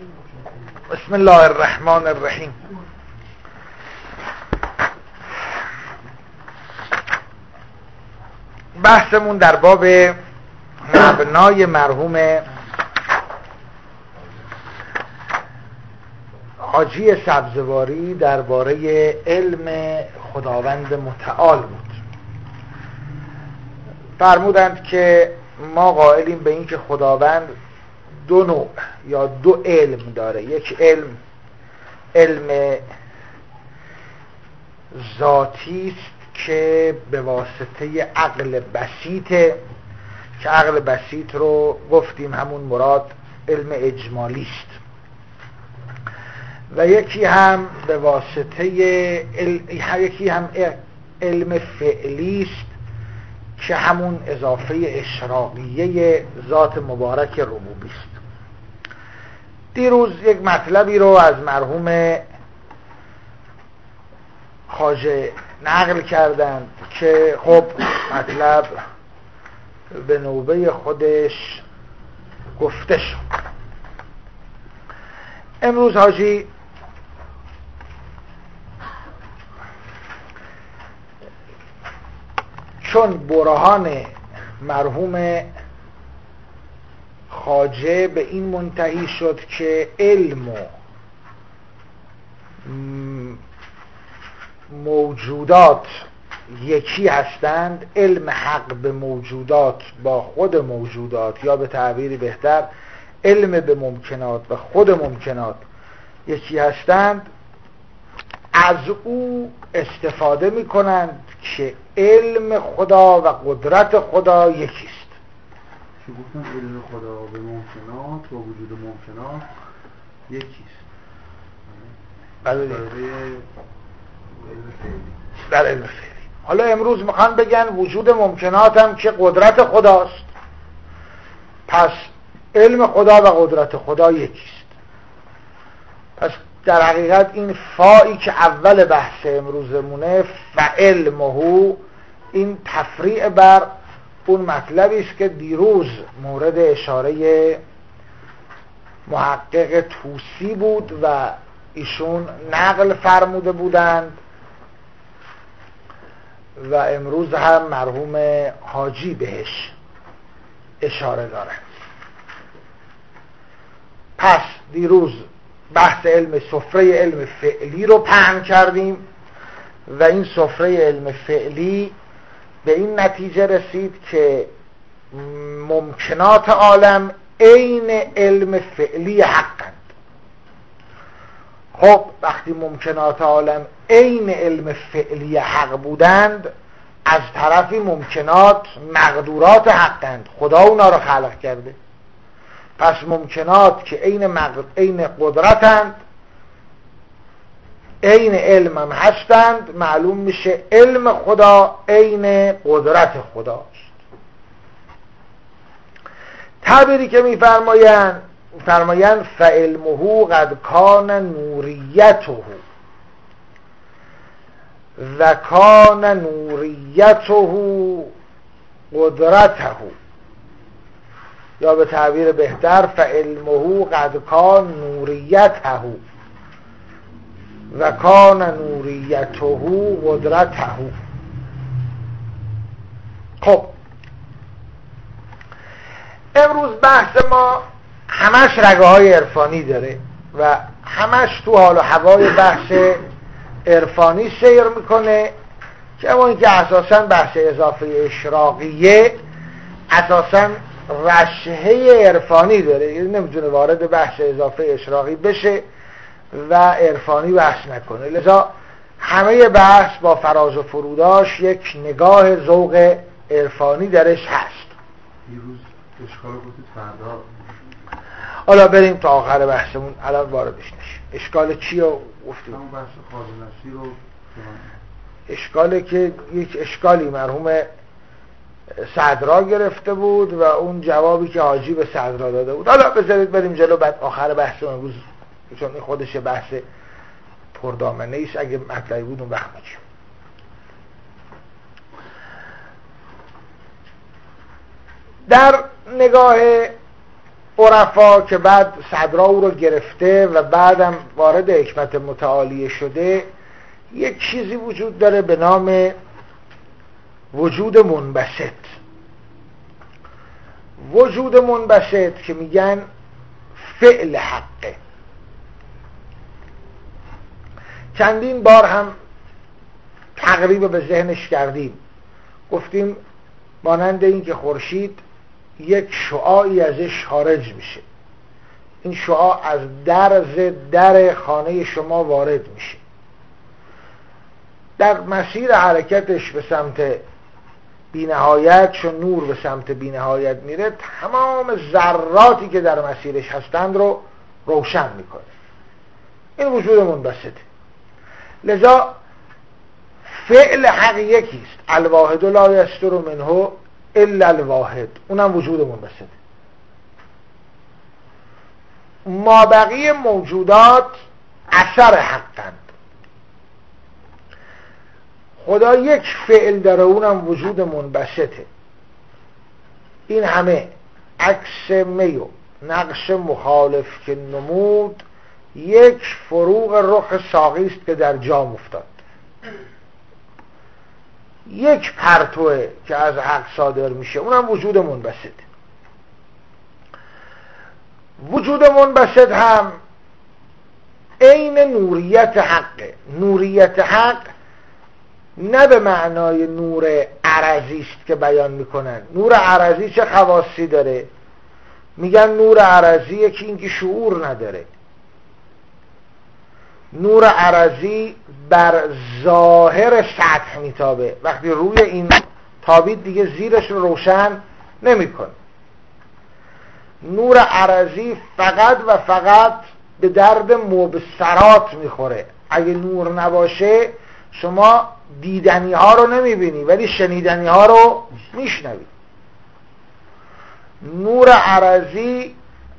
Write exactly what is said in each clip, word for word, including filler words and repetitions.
بسم الله الرحمن الرحیم. بحثمون در باب مبنای مرحوم حاجی سبزواری درباره علم خداوند متعال بود. فرمودند که ما قائلیم به این که خداوند دو نوع یا دو علم داره. یک علم علم ذاتی است که به واسطه عقل بسیطه، که عقل بسیط رو گفتیم همون مراد علم اجمالی است، و یکی هم به واسطه ال... یکی هم علم فعلی است که همون اضافه اشراقیه ذات مبارک ربوبی است. دیروز یک مطلبی رو از مرحوم خواجه نقل کردند که خب مطلب به نوبه خودش گفته شد. امروز حاجی چون برهان مرحوم خواجه به این منتهی شد که علم و موجودات یکی هستند، علم حق به موجودات با خود موجودات، یا به تعبیری بهتر علم به ممکنات و خود ممکنات یکی هستند، از او استفاده می کنند که علم خدا و قدرت خدا یکیست. چه گفتن؟ علم خدا به ممکنات و وجود ممکنات یکیست. بله. در علم فعلی. در علم فعلی. حالا امروز میخوان بگن وجود ممکنات هم که قدرت خداست، پس علم خدا و قدرت خدا یکیست. پس در حقیقت این فایی که اول بحث امروزمونه فعلمه، این تفریع بر اون مطلبی است که دیروز مورد اشاره محقق طوسی بود و ایشون نقل فرموده بودند و امروز هم مرحوم حاجی بهش اشاره دارند. پس دیروز بحث علم سفره علم فعلی رو پهن کردیم و این سفره علم فعلی به این نتیجه رسید که ممکنات عالم عین علم فعلی حقند. خب وقتی ممکنات عالم عین علم فعلی حق بودند، از طرفی ممکنات مقدورات حقند، خدا اونا رو خلق کرده. پس ممکنات که عین مقد... عین قدرتند، عین علم هم هستند، معلوم میشه علم خدا عین قدرت خداست. تعبیری که میفرمایند فرمایند فعلمه قد کان نوریته و کان نوریته قدرته، یا به تعبیر بهتر فعلمه قد کان نوریته و کان نوریته قدرته. خب امروز بحث ما همش رگه های عرفانی داره و همش تو حال و هوای بحث عرفانی سیر میکنه، که اما اینکه اساساً بحث اضافه اشراقیه اساساً رشحه عرفانی داره، یعنی نمیتونه وارد بحث اضافه اشراقی بشه و عرفانی بحث نکنه. لذا همه بحث با فراز و فروداش یک نگاه ذوق عرفانی درش هست. دیروز اشکال گفتید فردا. حالا بریم تا آخر بحثمون، الان واردش نشیم. اشکال چی رو گفتیم؟ همون بحث خازنشی رو. اشکالی که یک اشکالی مرحوم صدرا گرفته بود و اون جوابی که حاجی به صدرا داده بود. حالا بذارید بریم جلو، بعد آخر بحث امروز، چون این خودش بحث پردامنه ایست، اگه مطلبی بود اون وقت میگیم. در نگاه عرفا که بعد صدرا او رو گرفته و بعدم وارد حکمت متعالیه شده، یک چیزی وجود داره به نام وجود منبسط. وجود منبسط که میگن فعل حقه. چندین بار هم تقریبا به ذهنش کردیم، گفتیم مانند این که خورشید یک شعاعی ازش خارج میشه، این شعاع از درز در خانه شما وارد میشه، در مسیر حرکتش به سمت بی‌نهایت، چون نور به سمت بی‌نهایت میره، تمام ذراتی که در مسیرش هستند رو روشن میکنه. این وجود منبسطه. لذا فعل حق یکیست، الواحد لا یستر منه الا الواحد، اونم وجود منبسطه. ما بقیه موجودات اثر حقند. خدا یک فعل داره، اونم وجود منبسطه. این همه عکس می و نقش مخالف که نمود، یک فروغ رخ ساقی است که در جام افتاد، یک پرتوه که از حق صادر میشه، اونم وجود منبسطه. وجود منبسط هم عین نوریت حقه. نوریت حق نه به معنای نور عرضی است که بیان میکنن. نور عرضی چه خواصی داره؟ میگن نور عرضی یکی اینکه شعور نداره. نور عرضی بر ظاهر سطح میتابه، وقتی روی این تابید دیگه زیرش رو روشن نمیکنه. نور عرضی فقط و فقط به درد مبصرات میخوره. اگه نور نباشه شما دیدنی ها رو نمیبینی ولی شنیدنی ها رو میشنوی. نور عرضی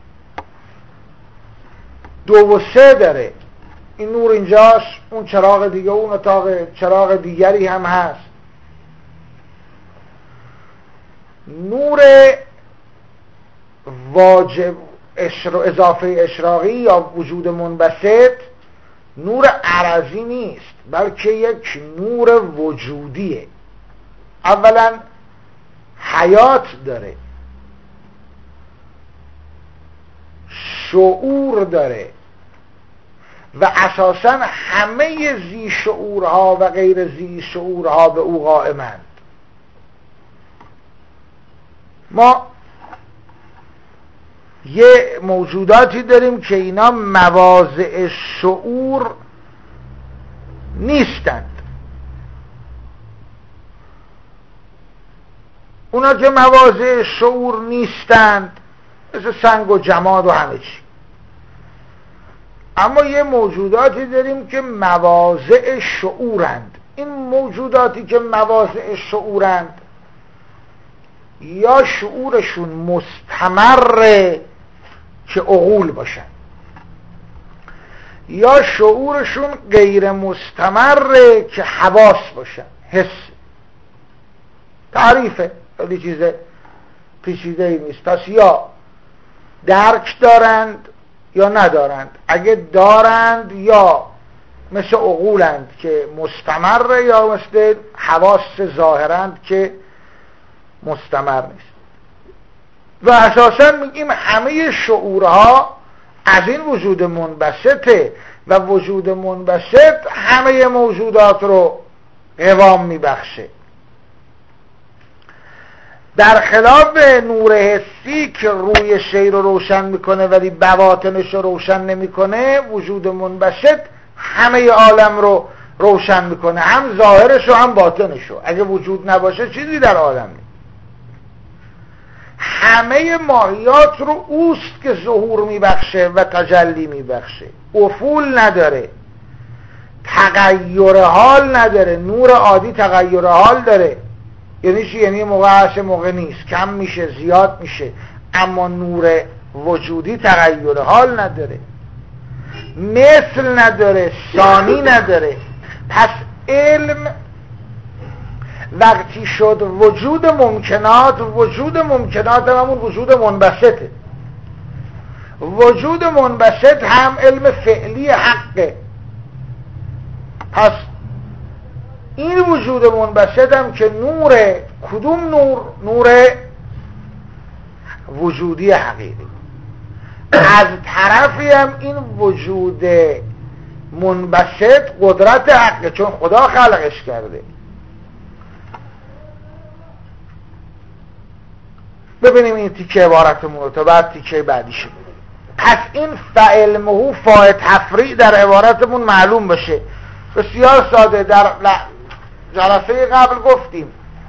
دو و سه داره. این نور اینجاست، اون چراغ دیگه، اون اتاق چراغ دیگری هم هست. نور واجب اضافه اشراقی یا وجود منبسط نور عرضی نیست، بلکه یک نور وجودیه. اولا حیات داره، شعور داره و اساساً همه زی شعورها و غیر زی شعورها به او قائمند. ما یه موجوداتی داریم که اینا مواضع شعور نیستند. اونا که مواضع شعور نیستند مثل سنگ و جماد و همه چی. اما یه موجوداتی داریم که مواضع شعورند. این موجوداتی که مواضع شعورند یا شعورشون مستمره که عقول باشن، یا شعورشون غیر مستمره که حواس باشن، حس. تعریفه، خیلی چیز پیچیده ای نیست. پس یا درک دارند یا ندارند. اگه دارند یا مثل عقولند که مستمره، یا مثل حواس ظاهرند که مستمر نیست. و اساسا میگیم همه شعورها از این وجود منبسطه و وجود منبسط همه موجودات رو قوام میبخشه. در خلاف نور حسی که روی شی رو روشن میکنه ولی بواطنش رو روشن نمیکنه، وجود منبسط همه عالم رو روشن میکنه، هم ظاهرش رو هم باطنش رو. اگه وجود نباشه چیزی در عالم نیست. همه ماهیات رو اوست که ظهور میبخشه و تجلی میبخشه. افول نداره، تغییر حال نداره. نور عادی تغییر حال داره، یعنی چی؟ یعنی موقع هست موقع نیست، کم میشه زیاد میشه. اما نور وجودی تغییر حال نداره، مثل نداره، ثانی نداره. پس علم وقتی شد وجود ممکنات، وجود ممکنات همون وجود منبسطه. وجود منبسط هم علم فعلی حقه. پس این وجود منبسط هم که نوره، کدوم نور؟ نور وجودی حقیقی. از طرفی هم این وجود منبسط قدرت حقه، چون خدا خلقش کرده. ببینیم این تیکه عبارتمون رو تا بعد تیکه بعدیش. پس این فعلمه فاعل تفریع در عبارتمون معلوم بشه. بسیار ساده. در جلسه قبل گفتیم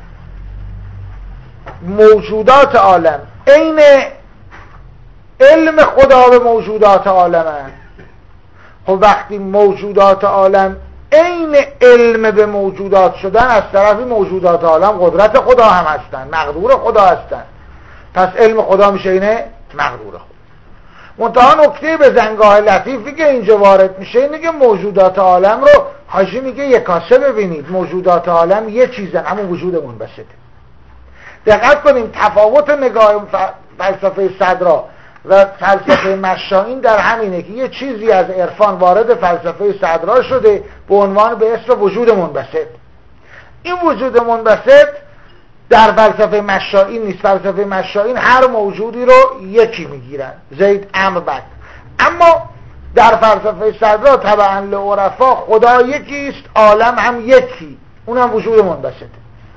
موجودات عالم عین علم خدا به موجودات عالم هست. خب وقتی موجودات عالم عین علم به موجودات شدن، از طرفی موجودات عالم قدرت خدا هم هستن، مقدور خدا هستن. پس علم خدا میشه اینه مقدور خدا. منتها نکته به زنگاه لطیفی که اینجا وارد میشه اینه که موجودات عالم رو حاجی میگه یکاسه ببینید. موجودات عالم یه چیزن، همون وجود منبسطه. دقت کنیم تفاوت نگاه فلسفه صدرا و فلسفه مشائین در همینه که یه چیزی از عرفان وارد فلسفه صدرا شده به عنوان به اسم وجود منبسط. این وجود منبسط در فلسفه مشائین نیست. فلسفه مشائین هر موجودی رو یکی میگیرن، زید امر بک. اما در فلسفه صدرا تبعا لعرفا خدا یکیست، عالم هم یکی، اونم وجود منبسطه.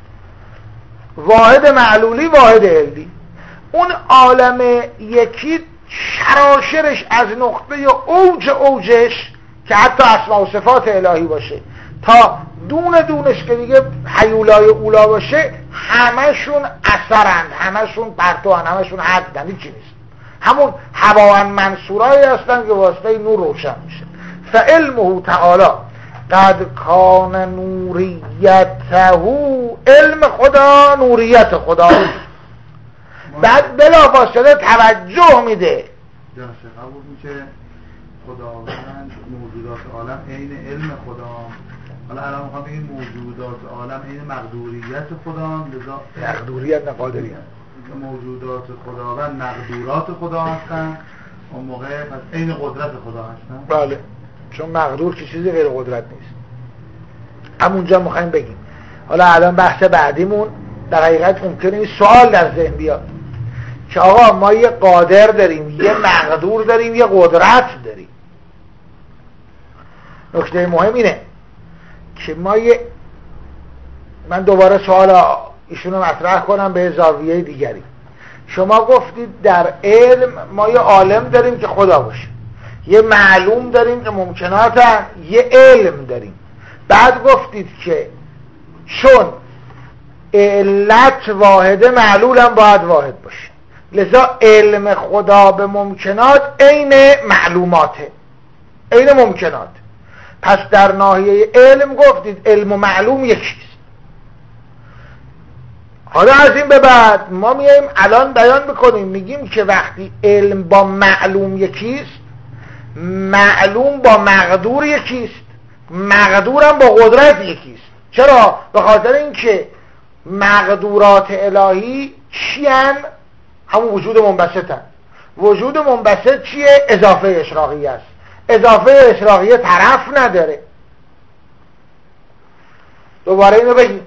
واحد معلولی، واحد علمی. اون عالم یکی شراشرش از نقطه اوج اوجش که حتی اسماء و صفات الهی باشه تا دون دونش که دیگه حیولای اولا باشه، همشون اثرند، همشون پرتوان، همشون حدن، هیچی نیست. همون هوان منصورایی هستن که واسطه نور روشن میشه. فعلمه تعالی قد کان نوریته، علم خدا نوریت خدا. بعد بلا فاصله توجه میده. جانشه قبول میشه خداوند موجودات عالم عین علم خدا. حالا الان میخوام بگیم موجودات عالم عین مقدوریت خدا، لذا مقدوریت نه قادریت. موجودات خداوند مقدورات خدا هستن، اون موقع پس عین قدرت خدا هستن. بله، چون مقدور که چیزی غیر قدرت نیست. همونجا میخوایم بگیم. حالا الان بحث بعدیمون در حقیقت ممکنه این سوال در ذهن بیاد که آقا ما یه قادر داریم، یه مقدور داریم، یه قدرت داریم. نکته مهم اینه که ما یه من دوباره سوال ایشونو مطرح کنم به زاویه دیگری. شما گفتید در علم ما یه عالم داریم که خدا باشه، یه معلوم داریم که ممکنات هم، یه علم داریم. بعد گفتید که چون علت واحده معلول هم باید واحد باشه، لذا علم خدا به ممکنات عین معلوماته، عین ممکنات. پس در ناحیه علم گفتید علم و معلوم یکیست. حالا از این به بعد ما میایم الان بیان بکنیم، میگیم که وقتی علم با معلوم یکیست، معلوم با مقدور یکیست، مقدورم با قدرت یکیست. چرا؟ به خاطر اینکه مقدورات الهی چیان؟ همون وجود منبسطن. وجود منبسط چیه؟ اضافه اشراقی است. اضافه اشراقی طرف نداره. دوباره اینو بگیم.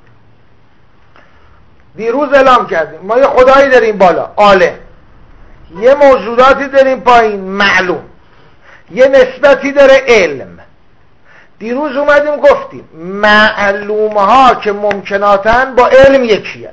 دیروز اعلام کردیم ما یه خدایی داریم بالا، عالم، یه موجوداتی داریم پایین، معلوم، یه نسبتی داره علم. دیروز اومدیم گفتیم معلوم ها که ممکناتن با علم یکیه.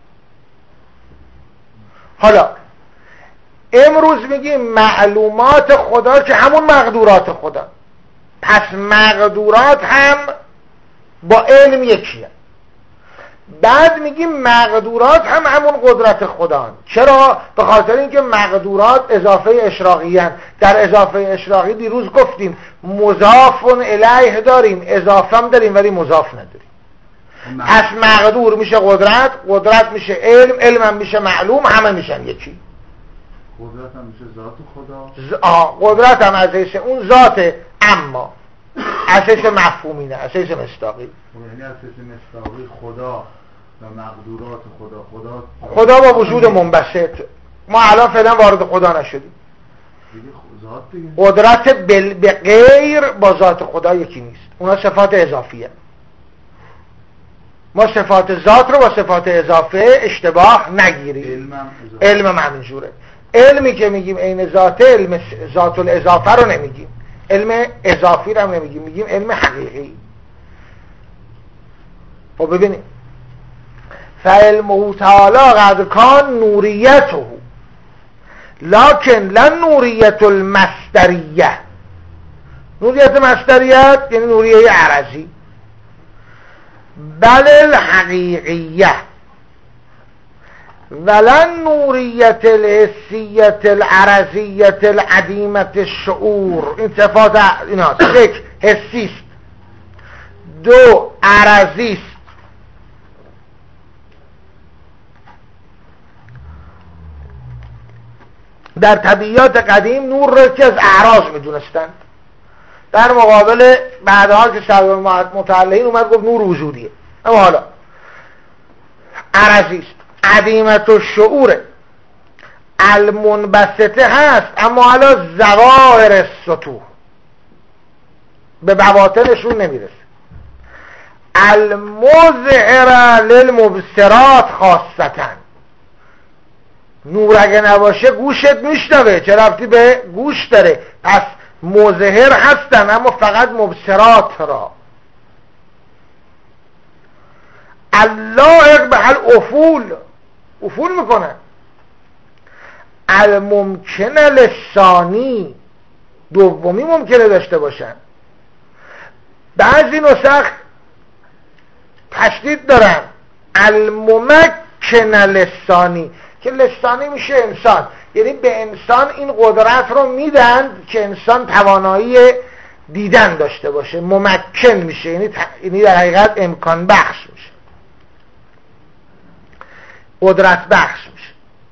حالا امروز میگیم معلومات خدا که همون مقدورات خدا، پس مقدورات هم با علم یکیه. بعد میگیم مقدورات هم همون قدرت خدا. چرا؟ به خاطر اینکه مقدورات اضافه اشراقی هستند. در اضافه اشراقی دیروز گفتیم مضاف الیه داریم، اضافه هم داریم ولی مضاف نداریم. پس مقدور میشه قدرت، قدرت میشه علم، علم هم میشه معلوم، همه میشن یکی. قدرت هم میشه ذات خدا. ز... آه قدرت هم از حیث اون ذات، اما از حیث مفهومی نه، از حیث مصداقی. یعنی از حیث مصداقی خدا و مقدورات خدا، خدا خدا با وجود منبسط. ما الان فعلا وارد خدا نشدیم. ذات دیگه. قدرت بل... به غیر با ذات خدا یکی نیست، اونا صفات اضافیه. ما صفات ذات رو با صفات اضافه اشتباه نگیریم. علم هم همینجوره. علمی که میگیم عین ذات، علم ذات الاضافه رو نمیگیم، علم اضافی رو هم نمیگیم، میگیم علم حقیقی. خب ببینیم فعلمه تعالی قد کان نوریته لکن لن نوریت المصدریه. نوریت مصدریت یعنی نوریه عرضی، بل الحقیقیه ولن نوریت الحسیت العرضیت العدیمت الشعور. این صفات ایناست. یک حسیست، دو عرضیست، در طبیعیات قدیم نور را که از اعراض میدونستند، در مقابل بعدها که سبب متعلقین اومد گفت نور وجودیه. اما حالا عرضیست، عدیمت الشعوره، المنبسطه هست اما حالا ظواهر السطوح به بواطنشون نمیرسه. المظهر للمبصرات خاصتاً، نور اگه نباشه گوشت میشنوه، چه ربطی به گوش داره؟ پس مظهر هستن اما فقط مبصرات را. اللائق به حل افول افول میکنه. الممکن لسانی، دومی ممکنه داشته باشن. بعضی نسخ تشدید دارن الممکن لسانی، که لسانی میشه انسان، یعنی به انسان این قدرت رو میدن که انسان توانایی دیدن داشته باشه. ممکن میشه یعنی, ت... یعنی در حقیقت امکان بخش میشه، قدرت بخش میشه.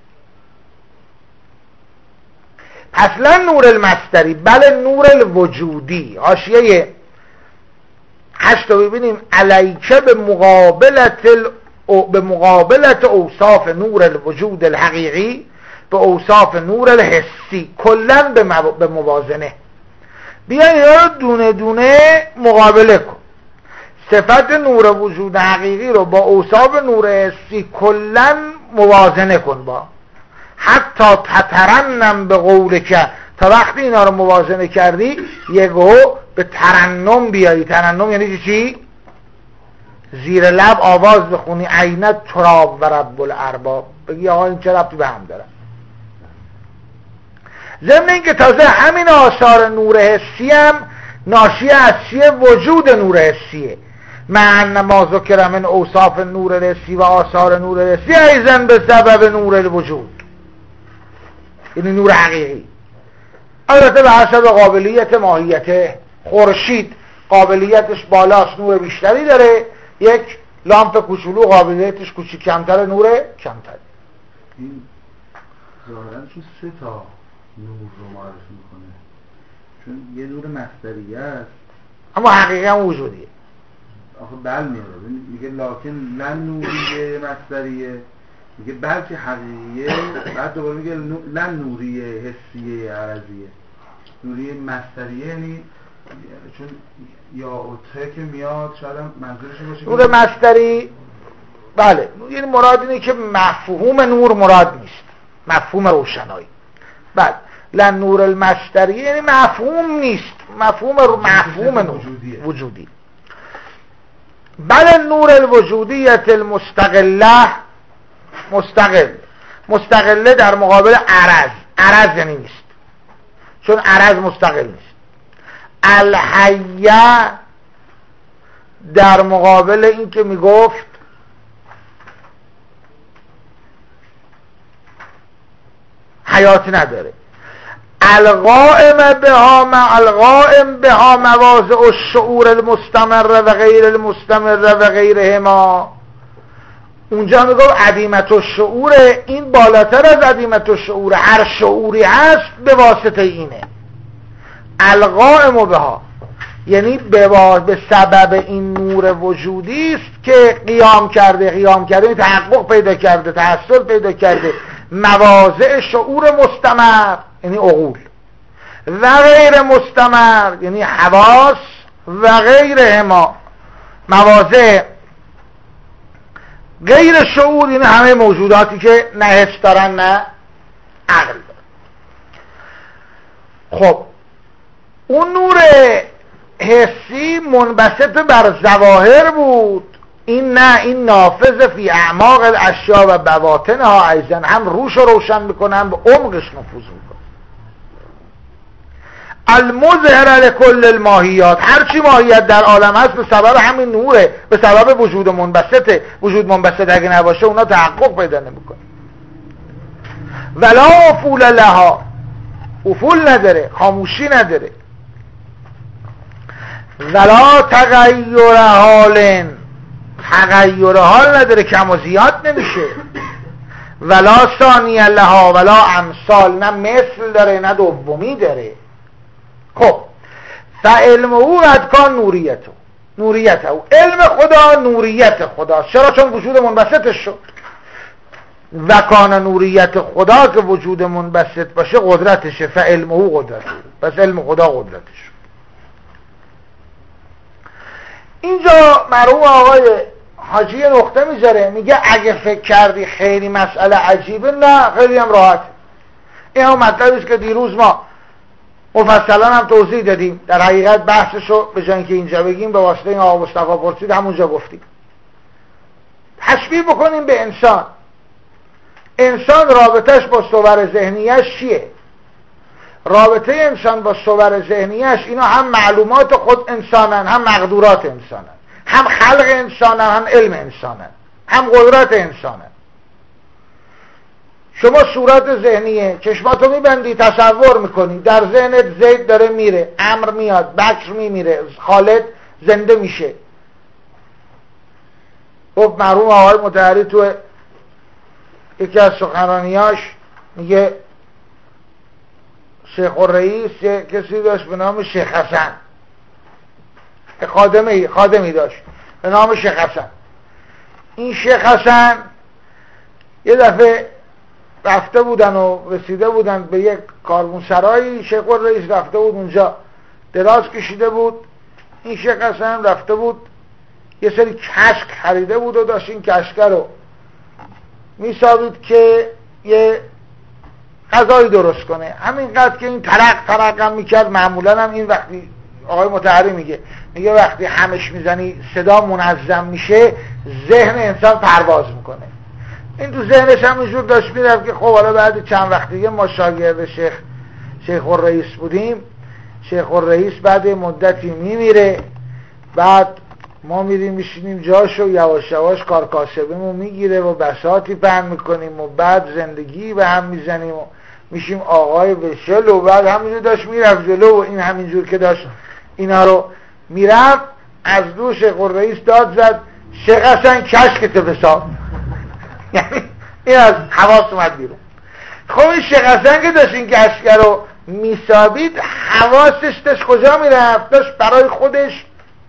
اصلا نور المصدری بله نور الوجودی. حاشیه هشت رو ببینیم. علیکه به مقابلت ال... به مقابلت اوصاف نور الوجود الحقیقی به اوصاف نور الحسی کلن به, مو... به موازنه. بیا اینا رو دونه دونه مقابله کن. صفت نور وجود حقیقی رو با اوصاف نور حسی کلن موازنه کن با، حتی تترنم به قول که تا وقتی اینا رو موازنه کردی یکو به ترنم بیایی. ترنم یعنی چی؟ زیر لب آواز بخونی عینت تراب و رب الارباب، بگی آقا این چه ربطی به هم داره. ضمن این که تازه همین آثار نور حسی هم ناشی از چیه؟ وجود نور حسیه. مع ما ذکر من اوصاف نور الحسی و آثار نور الحسی ایضا به سبب نور الوجود، یعنی نور حقیقی. البته به حسب قابلیت ماهیت. خورشید قابلیتش بالاست، نور بیشتری داره. یک لامپ کوچولو قابلیتش کوچیک کمتر، نور کمتر. این ظاهرا چون سه تا نور رو معرفی میکنه، چون یه نور مصدریه است اما حقیقا وجودیه. آخه بل میاره میگه لکن لن نوریه مصدریه، میگه بلکه حقیقیه، بعد دوباره میگه لن نوریه حسیه عرضیه. نوریه مصدریه یعنی چون یا اوته که میاد شاید منظورش باشه نور مصدری. بله یعنی مراد اینه که مفهوم نور مراد نیست، مفهوم روشنایی. بله لن نور المصدری یعنی مفهوم نیست، مفهوم رو مفهوم نور وجودی. بله نور الوجودیت المستقله، مستقل مستقله در مقابل عرض. عرض یعنی نیست، چون عرض مستقل نیست. الحیه در مقابل این که میگفت حیات نداره. القائم بها مع القائم بها مواضع الشعور المستمر و غیر المستمر و غیرهما. اونجا میگفت عدیمت الشعور، این بالاتر از عدیمت الشعور، هر شعوری هست به واسطه اینه. القائم بها یعنی به سبب این نور وجودی است که قیام کرده. قیام کرده یعنی تحقق پیدا کرده، تحصل پیدا کرده. مواضع شعور مستمر یعنی عقول. و غیر مستمر یعنی حواس و غیر ما مواضع غیر شعور یعنی همه موجوداتی که نه حس دارن نه عقل دارن. خب اون نور حسی منبسط بر ظواهر بود، این نه، این نافذ فی اعماق الاشیا و بواطنها ایضا، هم روش رو روشن میکنه هم به عمقش نفوذ میکنه. المظهر لکل الماهیات، هرچی ماهیت در عالم هست به سبب همین نوره، به سبب وجود منبسطه. وجود منبسط اگه نباشه اونا تحقق پیدا نمیکنه. ولا افول لها، افول نداره، خاموشی نداره. ولا تغییر حال، تغییر حال نداره، کم و زیاد نمیشه. ولا ثانی لها ولا امثال، نه مثل داره نه دومی داره. خب فعلم او ادکان نوریت او نوریت او علم خدا نوریت خدا. چرا؟ چون وجود منبسطش شد. و کان نوریت خدا که وجود منبسط باشه قدرتشه، فعلم او قدرته، پس علم خدا قدرتش. اینجا مرحوم آقای حاجی نقطه میذاره، میگه اگه فکر کردی خیلی مسئله عجیبه، نه خیلی هم راحت. این هم مطلبی است که دیروز ما مفصلا هم توضیح دادیم. در حقیقت بحثشو به جای اینکه اینجا بگیم به واسطه این آقا مصطفی پرسید همونجا گفتیم. تشبیه بکنیم به انسان. انسان رابطهش با صور ذهنیش چیه؟ رابطه انسان با صور ذهنیش اینا هم معلومات خود انسانن، هم مقدورات انسانن، هم خلق انسانن، هم علم انسانن، هم قدرت انسانن. شما صورت ذهنیه، چشماتو میبندی تصور میکنی، در ذهنت زید داره میره، امر میاد، بکر میمیره، خالد زنده میشه. خب مرحوم آقای مطهری تو یکی از سخنرانیاش میگه شیخ الرئیس کسی داشت به نام شیخ حسن، خادمی خادمی داشت به نام شیخ حسن. این شیخ حسن یه دفعه رفته بودن و رسیده بودن به یک کاروانسرایی، شیخ الرئیس رفته بود اونجا، دراز کشیده بود. این شیخ حسن رفته بود یه سری کشک خریده بود و داشت این کشک رو میسابید که یه غذایی درست کنه. همینقدر که این ترق ترق هم میکرد. معمولا هم این وقتی آقای مطهری میگه میگه وقتی همش میزنی صدا منظم میشه، ذهن انسان پرواز میکنه. این تو ذهنش همینجور داشت میرفت که خب حالا بعد چند وقت دیگه ما شاگرد شیخ شیخ الرئیس بودیم. شیخ الرئیس بعد مدتی میمیره، بعد ما میریم میشینیم جاشو، یواش یواش کارکاسبیمو میگیره و بساطی پهن میکنیم و بعد زندگی به هم میزنیم و میشیم آقای بشل و بعد همینجور داشت میرفت جلو و این همینجور که داشت اینا رو میرفت از دو شیخ الرئیس داد زد شیخ حسن کشکت بساب. یعنی این از حواس اومد بیرون. خب این شیخ حسن که داشت این کشک رو میسابید حواسش داشت کجا میرفت؟ داشت برای خودش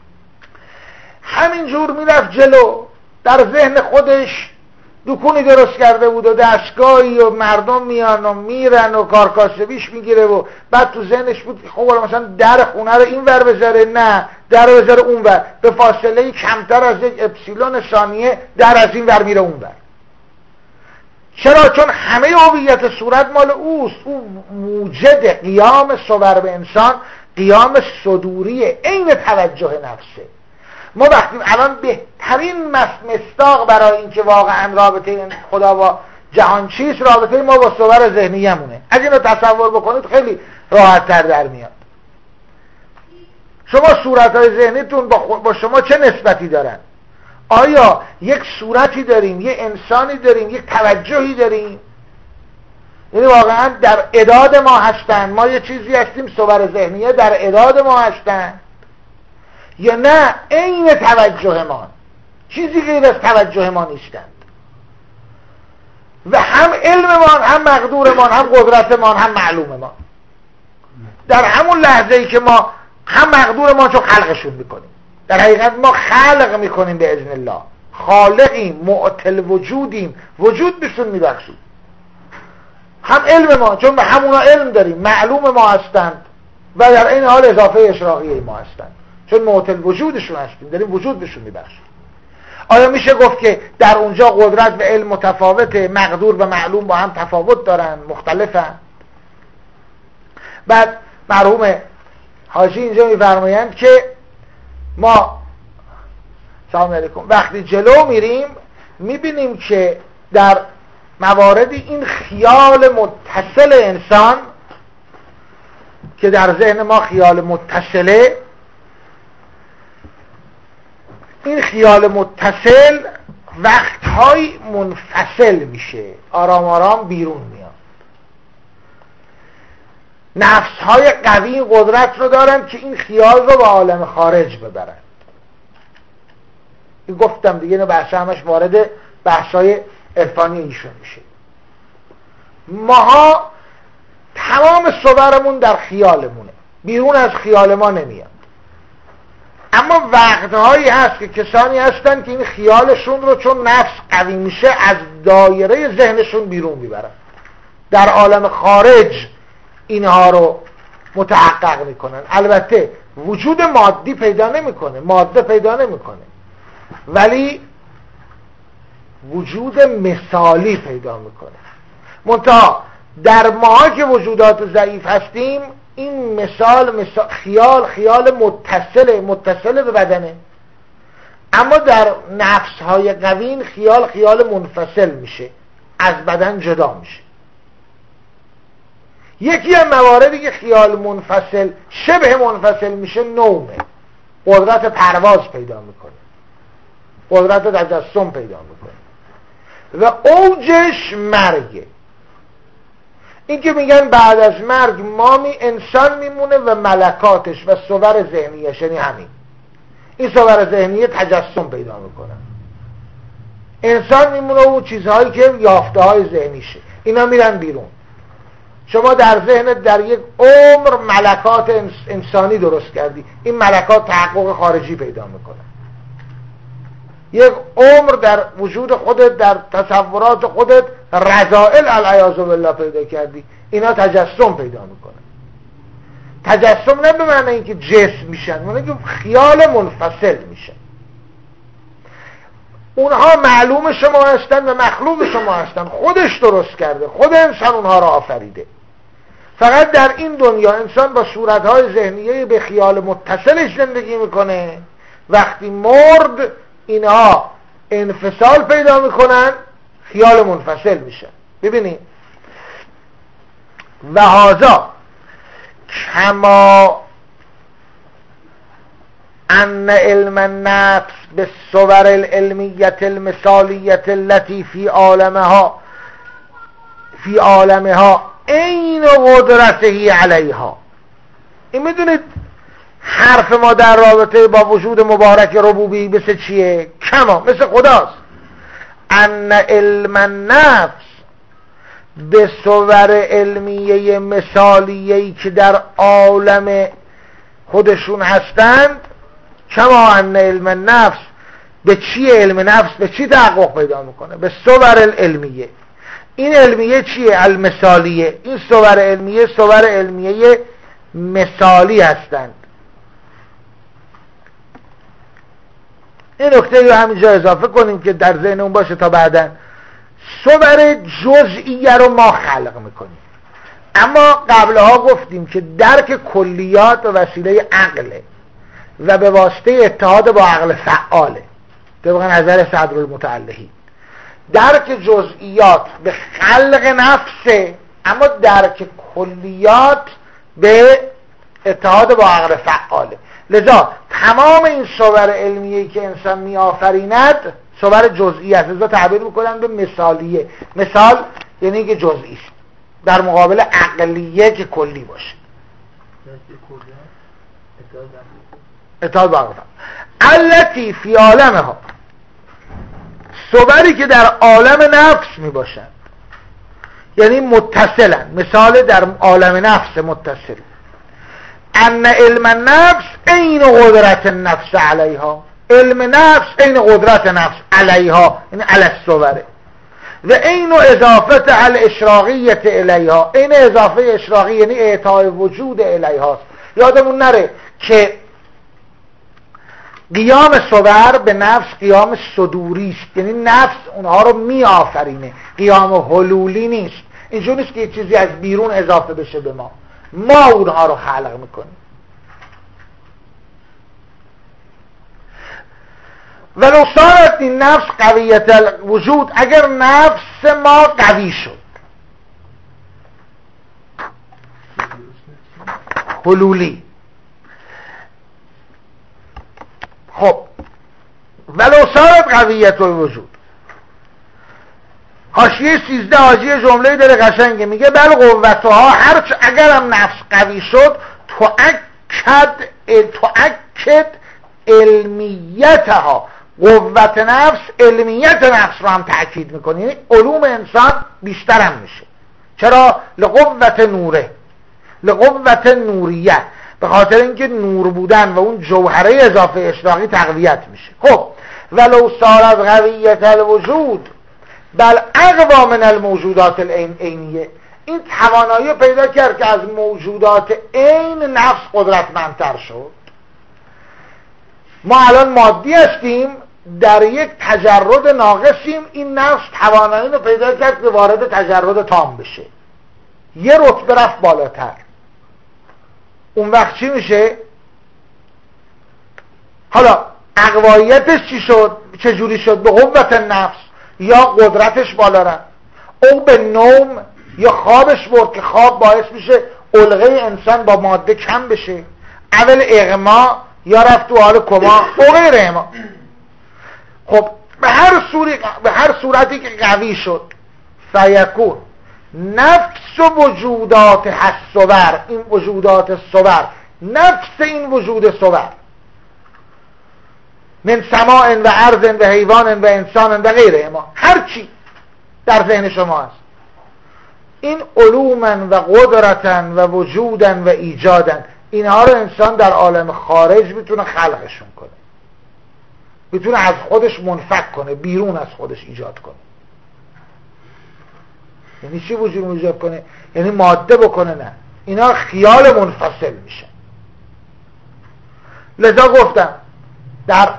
همینجور میرفت جلو، در ذهن خودش دکونی درست کرده بود و دستگاهی و مردم میان و میرن و کارکاسبیش میگیره و بعد تو ذهنش بود خب مثلا در خونه رو این ور بذاره، نه در بذاره اون ور، به فاصله کمتر از یک اپسیلون ثانیه در از این ور میره اون ور. چرا؟ چون همه هویت صورت مال اوست. او موجد قیام صور به انسان، قیام صدوریه، عین توجه نفسه. ما وقتی الان بهترین مصداق برای اینکه واقعا رابطه خدا با جهان چیست، رابطه ما با صور ذهنیمونه. اگه اینو تصور بکنید خیلی راحت تر در میاد. شما صورتهای ذهنیتون با, با شما چه نسبتی دارن؟ آیا یک صورتی داریم، یک انسانی داریم، یک توجهی داریم؟ یعنی واقعا در اعداد ما هستن، ما یه چیزی هستیم صور ذهنیه در اعداد ما هستن، یا نه عین توجه ما، چیزی غیر از توجه ما نیستند؟ و هم علممان، هم مقدورمان، هم قدرتمان، هم معلوممان در همون لحظه ای که ما هم مقدورمان چون خلقشون میکنیم. در حقیقت ما خلق میکنیم به اذن الله، خالقیم، معطل وجودیم، وجود بهشون میبخشیم. هم علم ما چون به همونا علم داریم، معلوم ما هستند، و در این حال اضافه اشراقی ما هستن، چون معطل وجودشون هستیم، داریم وجود بهشون میبخشیم. آیا میشه گفت که در اونجا قدرت و علم متفاوته، مقدور و معلوم با هم تفاوت دارن، مختلفن؟ بعد مرحوم حاجی اینجا میفرمایند که ما سلام علیکم وقتی جلو میریم میبینیم که در مواردی این خیال متصل انسان که در ذهن ما خیال متصله، این خیال متصل وقتهای منفصل میشه، آرام آرام بیرون میاد. نفسهای قوی قدرت رو دارن که این خیال رو به عالم خارج ببرن. این گفتم دیگه، اینو بحث همش وارد بحثای عرفانی ایشون میشه. ماها تمام صورمون در خیالمونه، بیرون از خیال ما نمیاد. اما وقتهایی هست که کسانی هستن که این خیالشون رو چون نفس قوی میشه از دایره ذهنشون بیرون میبرن، در عالم خارج اینها رو متحقق میکنن. البته وجود مادی پیدا نمیکنه، ماده پیدا نمیکنه، ولی وجود مثالی پیدا میکنه. منتها در ما که وجودات ضعیف هستیم، این مثال, مثال خیال خیال متصل متصل به بدنه، اما در نفس های قوی خیال خیال منفصل میشه، از بدن جدا میشه. یکی از مواردی که خیال منفصل شبه منفصل میشه نومه، قدرت پرواز پیدا میکنه، قدرت تجسم پیدا میکنه و اوجش مرگه. این که میگن بعد از مرگ ما می انسان میمونه و ملکاتش و صور ذهنیش، یعنی همین این صور ذهنی تجسم پیدا میکنه. انسان میمونه اون چیزهایی که یافته های ذهنیشه، اینا میرن بیرون. شما در ذهنت در یک عمر ملکات انسانی درست کردی، این ملکات تحقق خارجی پیدا میکنه. یک عمر در وجود خودت، در تصورات خودت رذائل العیاذ بالله پیدا کردی، اینا تجسم پیدا میکنه. تجسم نه به معنی اینکه جسم میشن، معنی اینکه خیال منفصل میشن. اونها معلوم شما هستن و مخلوق شما هستن، خودش درست کرده، خود انسان اونها را آفریده. فقط در این دنیا انسان با صورتهای ذهنیه به خیال متصلش زندگی میکنه، وقتی مرد اینها انفصال پیدا میکنن، خیال منفصل میشن. ببینید و هذا کما ان علم النفس بالصور العلمیت المثالیت التي فی عالمها فی عالمها عین قدرته علیها. این میدونید حرف ما در رابطه با وجود مبارک ربوبی مثل چیه؟ کما مثل خداست. ان علم النفس به صور علمیه مثالیه‌ای که در عالم خودشون هستند، کما ان علم النفس به چیه؟ علم نفس به چی تحقق پیدا میکنه؟ به صور العلمیه. این علمیه چیه؟ المثالیه. این صور علمیه صور علمیه مثالی هستند. این نکته رو همینجا اضافه کنیم که در ذهن اون باشه تا بعداً. صور جزئیه رو ما خلق میکنیم، اما قبلها گفتیم که درک کلیات به وسیله عقله و به واسطه اتحاد با عقل فعاله، طبق نظر صدرالمتعلهی. درک جزئیات به خلق نفسه، اما درک کلیات به اتحاد با عقل فعاله. لذا تمام این صور علمیه‌ای که انسان می آفریند صور جزئی است، لذا تعبیر میکنن به مثالیه. مثال یعنی که جزئی است در مقابل عقلیه که کلی باشه. اتحاد با عقل فعاله التی فی عالمها، صوری که در عالم نفس می باشند، یعنی متصلن. مثال در عالم نفس متصل. ان علم النفس عین قدرت النفس علیها، علم نفس عین قدرت نفس علیها، یعنی علی الصوره. و عین اضافت الاشراقیت الیها، این اضافه اشراقی یعنی اعطای وجود الیهاست. یادمون نره که قیام صور به نفس قیام صدوری است، یعنی نفس اونها رو می آفرینه، قیام حلولی نیست. اینجور نیست که یه چیزی از بیرون اضافه بشه به ما، ما اونها رو خلق میکنیم. ولو صارت این نفس قویت الوجود، اگر نفس ما قوی شد، حلولی. خب ولو صارت قویت الوجود، حاشیه سیزده حاشیه جمله داره قشنگه، میگه بل قوتها، هرچ اگرم نفس قوی شد، تؤکد تؤکد علمیتها، قوت نفس علمیت نفس رو هم تأکید میکنه، یعنی علوم انسان بیشتر هم میشه. چرا؟ لقوت نوره، لقوت نوریه، به خاطر اینکه نور بودن و اون جوهره اضافه اشراقی تقویت میشه. خب ولو صارت قویت الوجود بل اقوا من الموجودات العینیه، این توانایی پیدا کرد که از موجودات عین نفس قدرتمندتر شد. ما الان مادی هستیم، در یک تجرد ناقصیم، این نفس توانایی رو پیدا کرد که وارد تجرد تام بشه، یه رتبه رفت بالاتر. اون وقت چی میشه؟ حالا اقوایتش چی شد؟ چجوری شد؟ به قوت نفس یا قدرتش بالا رفت، او به نوم یا خوابش برد که خواب باعث میشه علقه انسان با ماده کم بشه، اول اغما یا رفت تو حال کما و غیر اغما. خب به هر صورت به هر صورتی که قوی شد، فیکون نفس وجودات الصور، این وجودات صور، نفس این وجود صور، من سماع و ارض و حیوان و انسان و غیره، ما هر چی در ذهن شما هست، این علوما و قدرتا و وجودا و ایجادا، اینها رو انسان در عالم خارج میتونه خلقشون کنه، میتونه از خودش منفک کنه، بیرون از خودش ایجاد کنه. یعنی چی وجود ایجاد کنه؟ یعنی ماده بکنه؟ نه، اینا خیال منفصل میشن. لذا گفتم در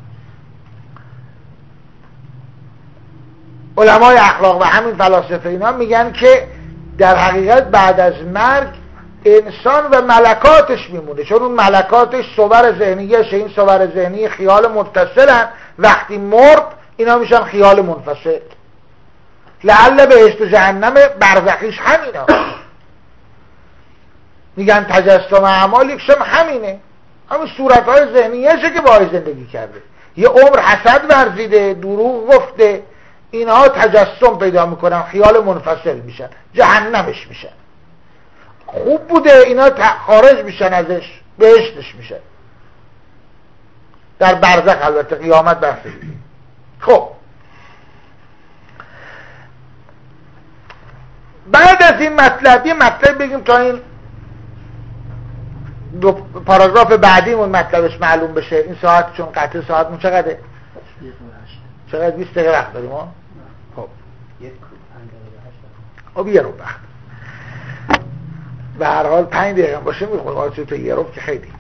علمای اخلاق و همین فلاسفه اینا میگن که در حقیقت بعد از مرگ انسان و ملکاتش میمونه، چون اون ملکاتش صور ذهنیشه، این صور ذهنی خیال متصلن، وقتی مرد اینا میشن خیال منفصل. لعل بهشت و جهنم برزخیش همینا، میگن تجسم اعمال یکشم همینه، همین صورتهای ذهنیشه که باید زندگی کرده، یه عمر حسد ورزیده، دروغ گفته، اینها تجسم پیدا میکنن، خیال منفصل میشن، جهنمش میشن. خوب بوده اینا خارج میشن ازش، بهشتش میشن در برزخ، البته قیامت بحثه. خب بعد از این مطلب یه مطلب بگیم تا این دو پاراگراف بعدیمون مطلبش معلوم بشه. این ساعت چون قطع ساعتمون چقدره؟ چقدر؟ بیست دقیقه وقت داریم ها؟ خب خب یه رو وقت به هر حال پنج دقیقه باشه میخونم، چون تا یه رو که خیلی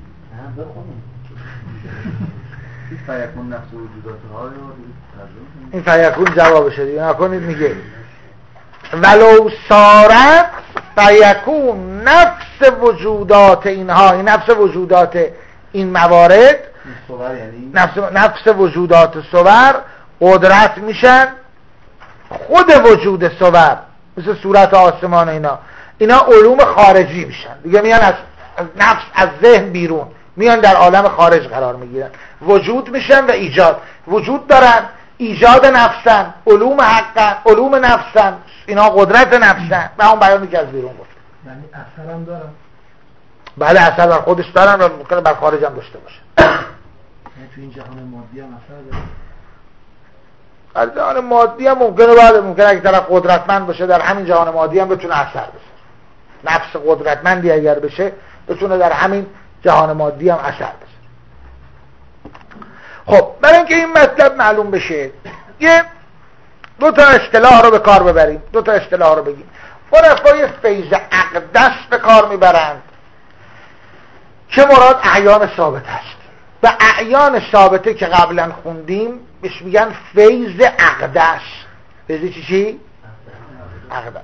فیکون نفس وجودات ها رو این فیکون جوابشه دیگه نکنید. میگه ولو صارت فیکون نفس وجودات اینها، این نفس وجودات این موارد، نفس, نفس وجودات صور قدرت میشن، خود وجود صور مثل صورت آسمان اینا، اینا علوم خارجی میشن دیگه، میان از نفس از ذهن بیرون، میان در عالم خارج قرار میگیرن، وجود میشن و ایجاد، وجود دارن، ایجاد نفسن، علوم حقن، علوم نفسن، اینا قدرت نفسن و اون بیانی که از بیرون گفت. یعنی اثر هم دارن؟ بله اثر بر خودش دارن و ممکنه بر خارج هم داشته باشه. یعنی تو این جهان مادی هم اثر داره؟ در جهان مادی هم ممکنه، بله ممکنه اگه طرف قدرتمند باشه در همین جهان مادی هم بتونه اثر بشه. نفس قدرتمندی اگر بشه بتونه در همین جهان مادی هم اثر بشه. خب برای اینکه این مطلب معلوم بشه یه دو تا اصطلاح رو به کار ببریم، دو تا اصطلاح رو بگیم. عرفای فیض اقدس به کار میبرند که مراد اعیان ثابت است. و اعیان ثابته که قبلا خوندیم بهش میگن فیض اقدس. فیض چی چی؟ اقدس.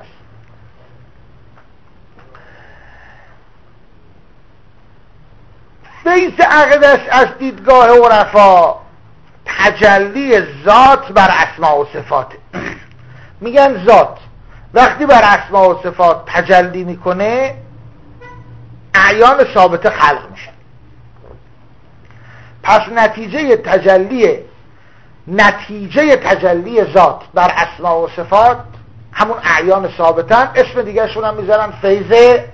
فیض اقدس از دیدگاه عرفا تجلی ذات بر اسماء و صفات. میگن ذات وقتی بر اسماء و صفات تجلی میکنه اعیان ثابته خلق میشه. پس نتیجه تجلی نتیجه تجلی ذات بر اسماء و صفات همون اعیان ثابتن. اسم دیگه شون هم میذارن فیض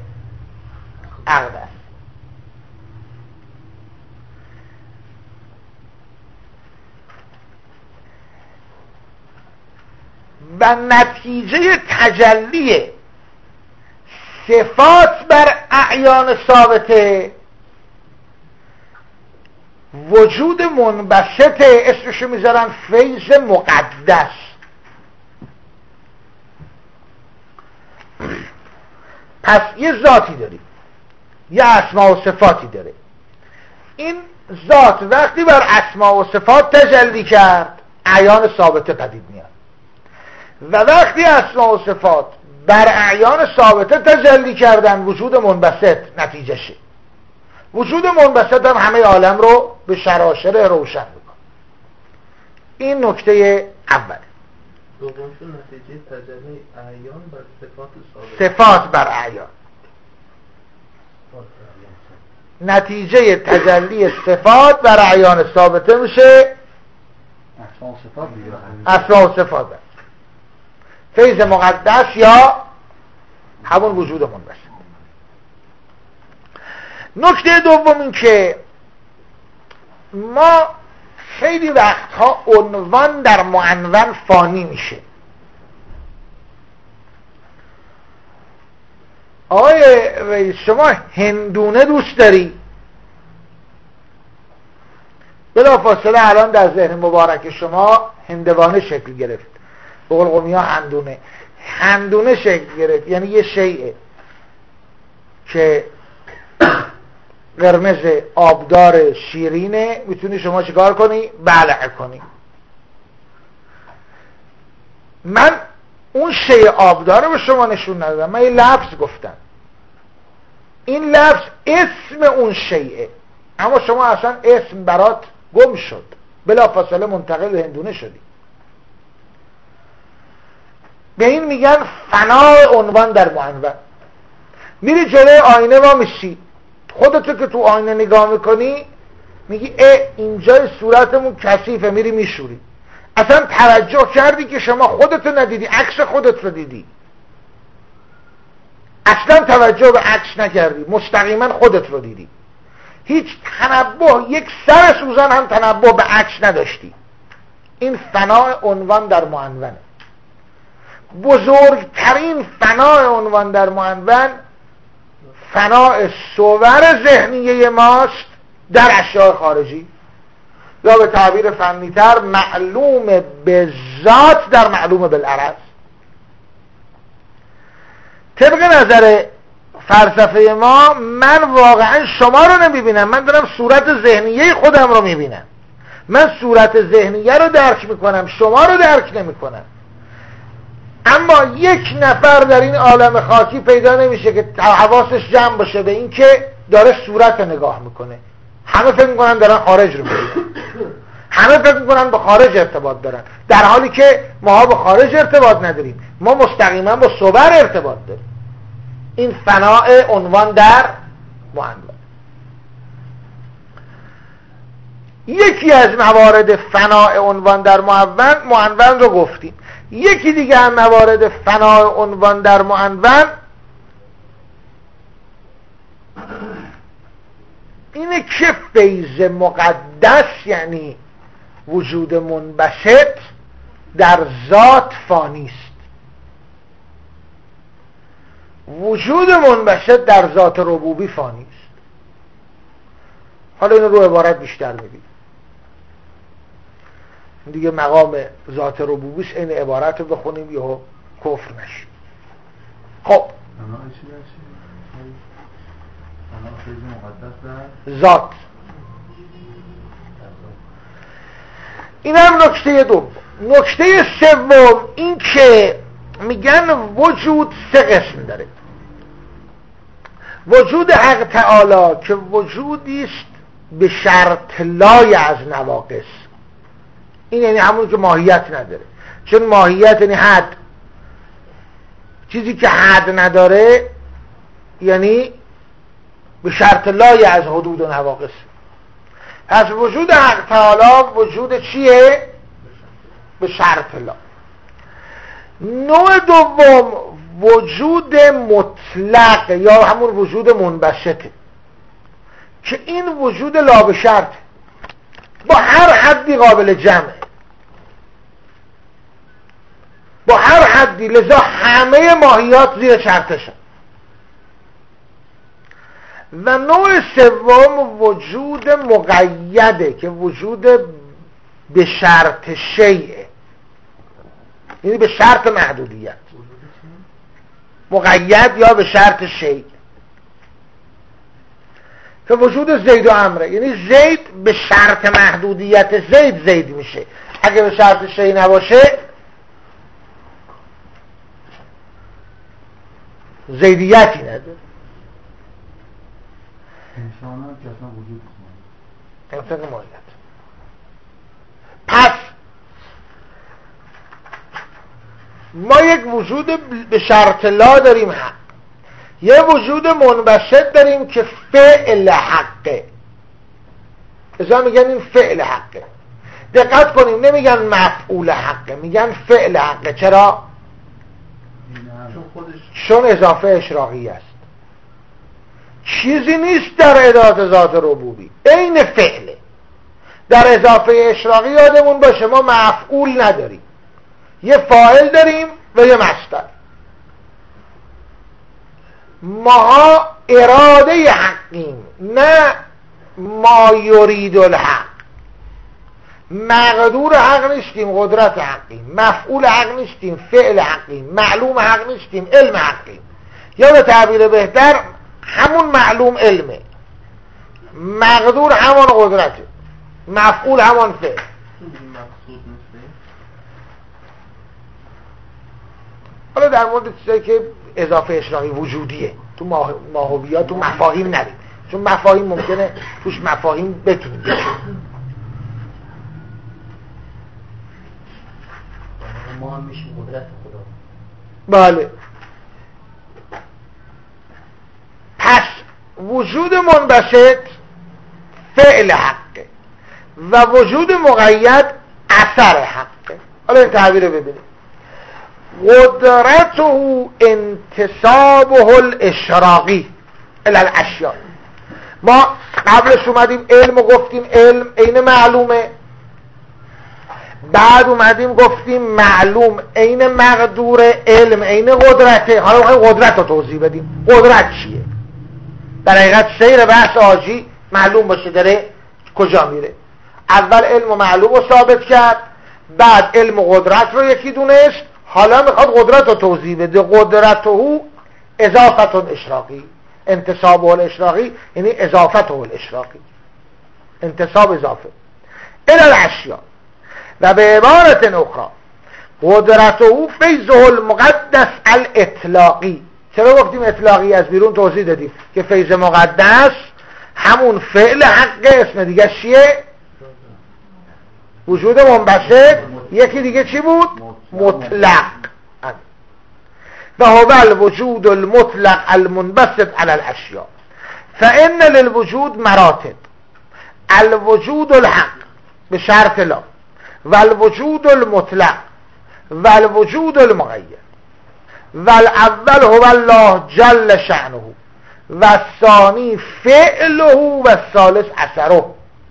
اقدس. و نتیجه تجلی صفات بر اعیان ثابته وجود منبسط، اسمشو میذارن فیض مقدس. پس یه ذاتی داریم، یه اسما و صفاتی داره. این ذات وقتی بر اسما و صفات تجلی کرد اعیان ثابته پدید میاد و وقتی اسما و صفات بر اعیان ثابته تجلی کردن وجود منبسط نتیجه شه. وجود منبسط هم همه عالم رو به شراشر روشن میکنه. این نکته اول. دومشون نتیجه تجلی اعیان بر صفات ثابت. صفات بر اعیان. نتیجه تجلی صفات بر اعیان ثابته میشه اسما و صفات دیگه. اسما و صفات بر. فیض مقدس یا همون وجود منبسط. نکته دوم این که ما خیلی وقتها عنوان در معنون فانی میشه. آقای رئیس شما هندونه دوست داری؟ بلافاصله الان در ذهن مبارک شما هندوانه شکل گرفت. به قول قومی ها هندونه هندونه شکل گرفت، یعنی یه شیء که قرمز آبدار شیرینه، میتونی شما چیکار کنی؟ بلع کنی. من اون شیء آبدار رو به شما نشون ندادم، من یه لفظ گفتم. این لفظ اسم اون شیء، اما شما اصلا اسم برات گم شد، بلافاصله منتقل به هندونه شدی. به این میگن فنای عنوان در معنون. میری جلوی آینه وا میشی، خودتو که تو آینه نگاه میکنی میگی اه اینجای صورتمون کثیفه، میری میشوری. اصلا توجه کردی که شما خودتو ندیدی، عکس خودت رو دیدی. اصلا توجه به عکس نکردی، مستقیما خودت رو دیدی. هیچ تنبه، یک سر سوزن هم تنبه به عکس نداشتی. این فنای عنوان در معنونه. بزرگترین فنای عنوان در معنون فنای صور ذهنیه ماست در اشیاء خارجی، یا به تعبیر فنی‌تر معلوم به ذات در معلوم بالعرض. طبق نظر فلسفه ما من واقعا شما رو نمیبینم، من دارم صورت ذهنیه خودم رو میبینم. من صورت ذهنیه رو درک میکنم، شما رو درک نمیکنم. اما یک نفر در این عالم خاکی پیدا نمیشه که حواسش جمع باشه به این که داره صورت نگاه میکنه. همه فکر میکنن دارن خارج رو میبینن، همه فکر میکنن با خارج ارتباط دارن، در حالی که ما با خارج ارتباط نداریم، ما مستقیما با صور ارتباط داریم. این فنای عنوان در معنون. یکی از موارد فنای عنوان در معنون معنون رو گفتیم. یکی دیگه هم موارد فنای عنوان در معنون اینه که فیض مقدس یعنی وجود منبسط در ذات فانی است. وجود منبسط در ذات ربوبی فانی است. حالا اینو رو عبارت بیشتر می‌بینیم دیگه. مقام ذات ربوبیش این عبارت رو بخونیم یهو کفر نشیم. خب فیض مقدس در ذات. این هم نکته دوم. نکته سوم این که میگن وجود سه قسم داره. وجود حق تعالی که وجودی است به شرط لای از نواقص، این یعنی همون که ماهیت نداره، چون ماهیت یعنی حد. چیزی که حد نداره یعنی به شرط لای از حدود و نواقص. از وجود حق تعالی وجود چیه؟ به شرط لا. نوع دوم وجود مطلق یا همون وجود منبسطه که این وجود لا به شرط با هر حدی قابل جمعه، با هر حدی، لذا همه ماهیات زیر شرطشن. و نوع سوم وجود مقیده که وجود به شرط شیء، یعنی به شرط محدودیت، مقید یا به شرط شیء، که وجود زید و عمره، یعنی زید به شرط محدودیت زید زید میشه، اگه به شرط شیء نباشه زیدیتی نداره. انسان هم که اصلا وجود انسان ماهیت. پس ما یک وجود به شرط لا داریم حق، یه وجود منبسط داریم که فعل حقه، ازا میگن این فعل حقه. دقت کنیم نمیگن مفعول حقه، میگن فعل حقه. چرا؟ چون خودش چون اضافه اشراقی است، چیزی نیست در اداد ذات ربوبی، عین فعله. در اضافه اشراقی یادمون باشه ما مفعول نداریم، یه فاعل داریم و یه مصدر. ماها اراده حقیم، نه ما یرید الحق. مقدور حق نیستیم، قدرت حقیم. مفعول حق نیستیم، فعل حقیم. معلوم حق نیستیم، علم حقیم. یا به تعبیر بهتر همون معلوم علمه، مقدور همان قدرته، مفعول همان فعل. مقصود نیست. حالا در مورد چیزایی که اضافه اشراقی وجودیه تو ماهویات تو مفاهیم نریم، چون مفاهیم ممکنه توش مفاهیم بتونیم بشیم. ما هم میشیم قدرت خدا. بله. پس وجود منبسط فعل حقه و وجود مقید اثر حقه. حالا این تعبیر رو ببینید. قدرته انتصابه الاشراقی الی الاشیاء. ما قبلش اومدیم علم و گفتیم علم عین معلومه، بعد اومدیم گفتیم معلوم عین مقدور، علم عین قدرته. حالا میخوایم قدرت رو توضیح بدیم. قدرت چیه؟ در حقیقت سیر بحث آجی معلوم باشه داره کجا میره. اول علم و معلوم رو ثابت کرد، بعد علم و قدرت رو یکی دونست، حالا میخواد قدرت رو توضیح بده. قدرته اضافت الاشراقی، انتصاب الاشراقی یعنی اضافت الاشراقی، انتصاب اضافه الی الاشیاء. و به عبارت اخرى قدرته فیضه المقدس الاطلاقی. چرا گفتیم اطلاقی؟ از بیرون توضیح دادیم که فیض مقدس همون فعل حق، اسم دیگه چیه؟ وجود منبسط. یکی دیگه چی بود؟ مطلق. و هو الوجود المطلق المنبسط على الاشیاء. فان للوجود مراتب: الوجود الحق به شرط لا، و الوجود المطلق، و الوجود المقید. و الاول هو الله جل شأنه، و الثانی فعله، و الثالث اثره.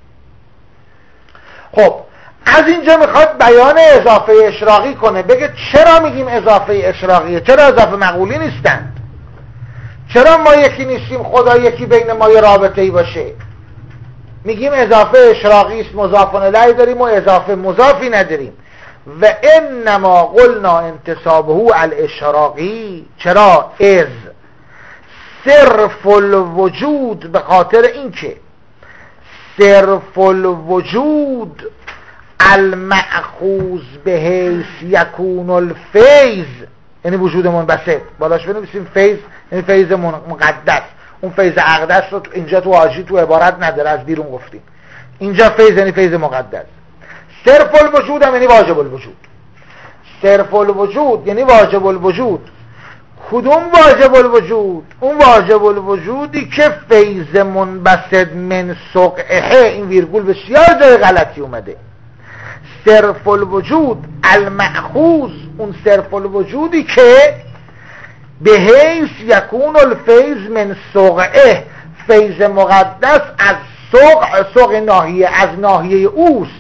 خب از اینجا میخواد بیان اضافه اشراقی کنه، بگه چرا میگیم اضافه اشراقیه، چرا اضافه مقولی نیستند، چرا ما یکی نیستیم خدا یکی بین ما یه رابطه‌ای باشه. میگیم اضافه اشراقی است، مضاف الیه داریم و اضافه مضافی نداریم. و انما قلنا انتصابه الاشراقی. چرا؟ از صرف الوجود به خاطر این که صرف الوجود المأخوذ به حیث یکون الفیض، یعنی وجود منبسط، بالاش بنویسیم فیض، یعنی فیض مقدس. اون فیض اقدس رو اینجا تو حاشیه تو عبارت نداره، از بیرون گفتیم. اینجا فیض یعنی فیض مقدس. صرف الوجود هم یعنی واجب الوجود. صرف الوجود یعنی واجب الوجود. کدوم واجب الوجود؟ اون واجب الوجودی که فیض منبسط من سقعه، این ویرگول بسیار جای غلطی اومده. صرف الوجود المأخوذ، اون صرف الوجودی که به حیث یکون الفیض من سقعه، فیض مقدس از سقع، سقع ناحیه، از ناحیه اوست.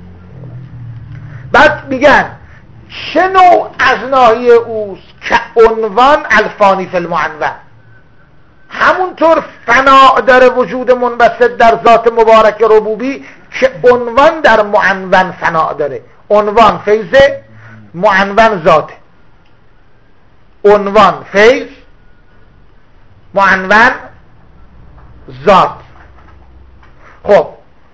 بعد میگن چه نوع از ناحیه اوست؟ که عنوان الفانی فی المعنون، همونطور فنا داره وجود منبسط در ذات مبارک ربوبی که عنوان در معنون فنا داره. عنوان فیض، معنون ذاته. عنوان فیض، معنون ذات. خب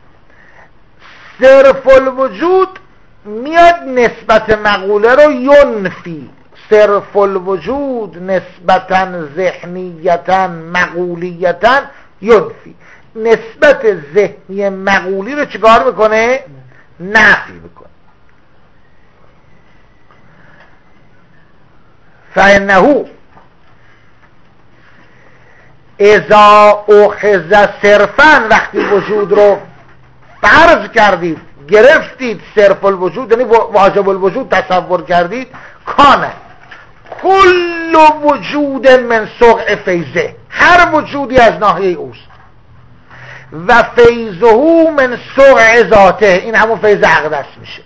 صرف الوجود میاد نسبت مقوله رو ینفی. صرف الوجود نسبتا ذهنیتا مقولیتا ینفی، نسبت ذهنی مقولی رو چیکار میکنه؟ نفی میکنه. فانه اذا اخذ صرفا، وقتی وجود رو فرض کردید، گرفتید صرف الوجود یعنی واجب الوجود تصور کردید، کانه کل وجود من سقع فیضه، هر وجودی از ناحیه اوست، و فیضه من سقع ذاته، این همون فیض اقدس میشه.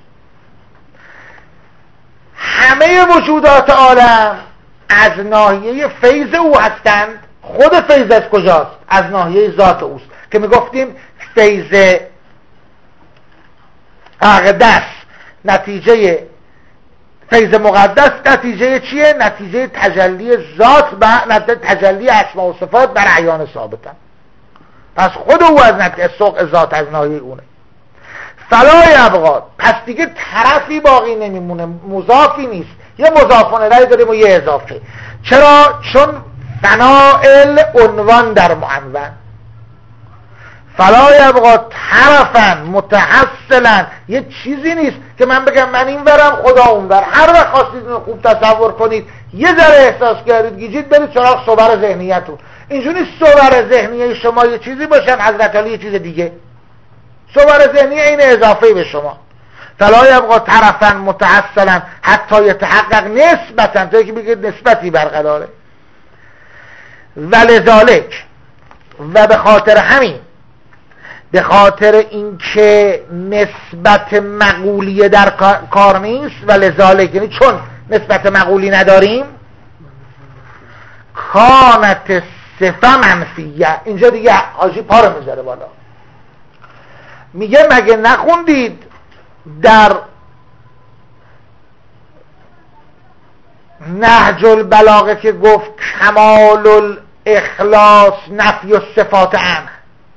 همه وجودات عالم از ناحیه فیض او هستند. خود فیض از کجاست؟ از ناحیه ذات اوست که میگفتیم فیض اقدس نتیجه فیض مقدس نتیجه چیه؟ نتیجه تجلی ذات و نتیجه تجلی اسماء و صفات بر اعیان ثابتن. پس خود او از نتیجه سقع ذات از ناحیه اونه. فلا یبقا، پس دیگه طرفی باقی نمیمونه، مضافی نیست. یه مضاف الیه داریم و یه اضافه. چرا؟ چون فنائل عنوان در معنون. فلا یبقا طرفا متحصلا، یه چیزی نیست که من بگم من این برم خدا اون بر. هر وقت خواستید اینو خوب تصور کنید، یه ذره احساس کردید گیجید، برید سراغ صور ذهنیتون. اینجوری صور ذهنیه شما یه چیزی باشن، حضرت علی یه چیز دیگه. صور ذهنی این اضافه به شما. فلا یبقا طرفا متحصلا حتی یتحقق نسبتا، تا که بگید نسبتی برقراره. ولذالک، و به خاطر همین، به خاطر اینکه نسبت مقولی در کار نیست، ولذالک یعنی چون نسبت مقولی نداریم، کانت صفه منفیه. اینجا دیگه حاجی پا رو میذاره بالا، میگه مگه نخوندید در نهج البلاغه که گفت کمال الاخلاص نفی الصفات عنه؟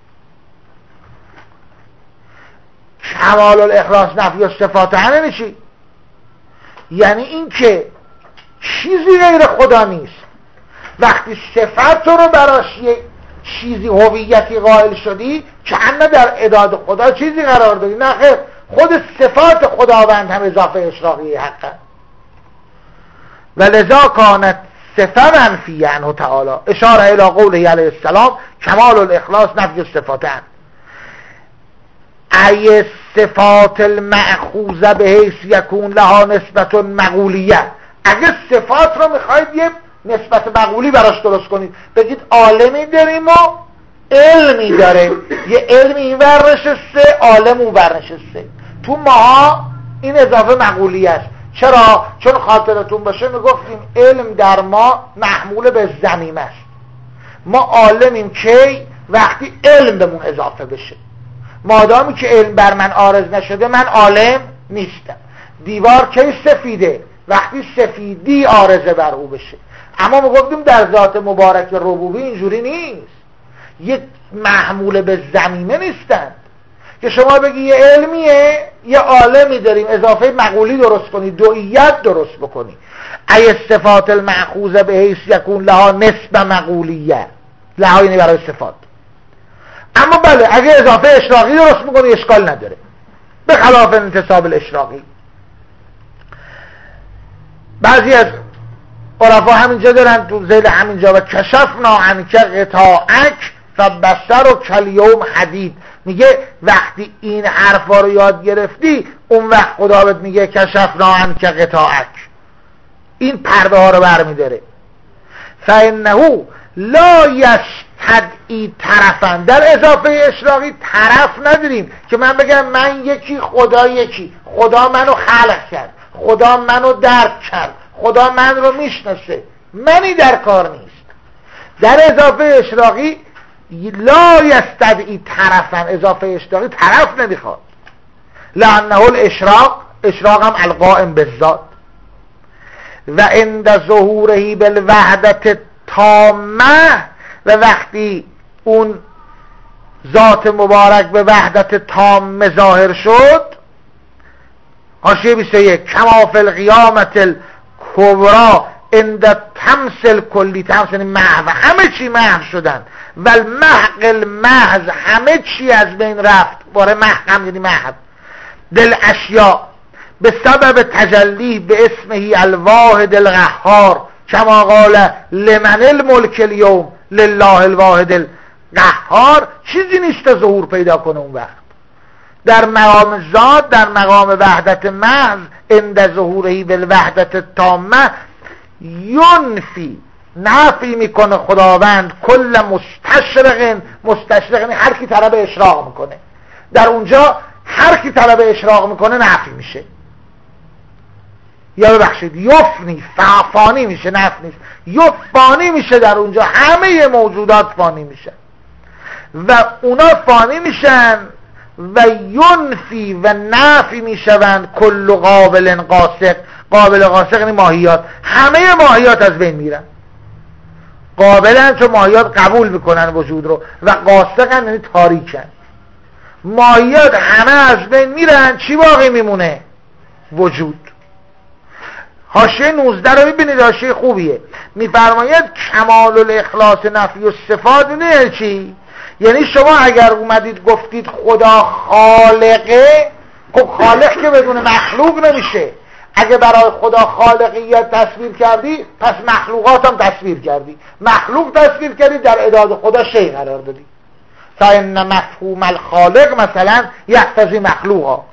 کمال الاخلاص نفی الصفات عنه یعنی چی؟ یعنی این که چیزی غیر خدا نیست. وقتی صفت رو براش یک چیزی هویتی قائل شدی، که انه در اعداد خدا چیزی قرار دادی، نه خیر، خود صفات خداوند هم اضافه اشراقی حقا. ولذا کانت صفه منفی عنه تعالی، اشاره الى قوله علیه السلام کمال الاخلاص نفی الصفات عنه. ای صفات المأخوذه به حیث یکون لها نسبت مقولیه. اگه صفات رو میخواید یه نسبت مقولی براش درست کنید، بگید عالمی داریم و علمی داره، یه علمی این ور نشسته، عالم اون ور نشسته. تو ماها این اضافه مقولی است. چرا؟ چون خاطرتون باشه میگفتیم علم در ما محمول به ضمیم است. ما عالمیم کی؟ وقتی علم بهمون اضافه بشه. مادامی که علم بر من عارض نشده، من عالم نیستم. دیوار کی سفیده؟ وقتی سفیدی عارضه بر او بشه. اما ما گفتیم در ذات مبارک ربوبی اینجوری نیست، یک محمول به ضمیمه نیستند که شما بگی یه علمیه یه عالمی داریم اضافه مقولی درست کنی، دوئیت درست بکنی، ای صفات المأخوذه به حیث یکون لها نسب مقولیه، لها اینه برای صفات. اما بله اگه اضافه اشراقی درست میکنی اشکال نداره، به خلاف انتصاب الاشراقی. بعضی از عرفا همینجا دارن تو ذیل همینجا و کشفنا عنک غطاءک فبصر و کلیوم حدید، میگه وقتی این حرفا رو یاد گرفتی اون وقت خدا بهت میگه کشفنا عنک غطاءک، این پرده ها رو برمیداره. فانه لا یستدعی طرفا، در اضافه اشراقی طرف نداریم که من بگم من یکی خدا یکی، خدا منو خلق کرد، خدا منو درک کرد، خدا من رو میشناسه، منی در کار نیست. در اضافه اشراقی لا یستدعی طرفا، اضافه اشراقی طرف نمیخواد، لانه الاشراق، اشراق هم القائم بالذات و عند ظهوره بالوحدت تامه، و وقتی اون ذات مبارک به وحدت تام ظاهر شد، حاشیه بیست و یک، کما فی القیامت الکبرى عند تمثل کلی، تمثل یعنی محو، همه چی محو شدن، و المحق المحض، همه چی از بین رفت، باره محق هم یعنی محو، دل اشیاء به سبب تجلی به اسمه الواحد القهار، کما قال لمن الملک اليوم لله الواحد القهار. چیزی نیست ظهور پیدا کنه اون وقت در مقام ذات، در مقام وحدت محض، عند ظهوره بالوحدت التامه، ینفی، نفی میکنه خداوند کل مستشرق، مستشرق یعنی هر کی طلب اشراق میکنه، در اونجا هر کی طلب اشراق میکنه نفی میشه، یا ببخشید یفنی، فانی میشه، نفی نیست، یفانی میشه، در اونجا همه موجودات فانی میشن و اونا فانی میشن و ینفی و نفی میشوند کل قابل قاسق، قابل قاسق یعنی ماهیات، همه ماهیات از بین میرن، قابلن چون ماهیات قبول میکنن وجود رو، و قاسقن یعنی تاریکن، ماهیات همه از بین میرن، چی باقی میمونه؟ وجود. حاشیه نوزده رو ببینید، حاشیه خوبیه، میفرماید کمال الاخلاص نفی و صفات نه چی؟ یعنی شما اگر اومدید گفتید خدا خالقه، خب خالق که بدون مخلوق نمیشه، اگه برای خدا خالقیت تصویر کردی پس مخلوقات هم تصویر کردی، مخلوق تصویر کردی در اعداد خدا شیء قرار دادی. فإن مفهوم الخالق مثلا یقتضی مخلوقا،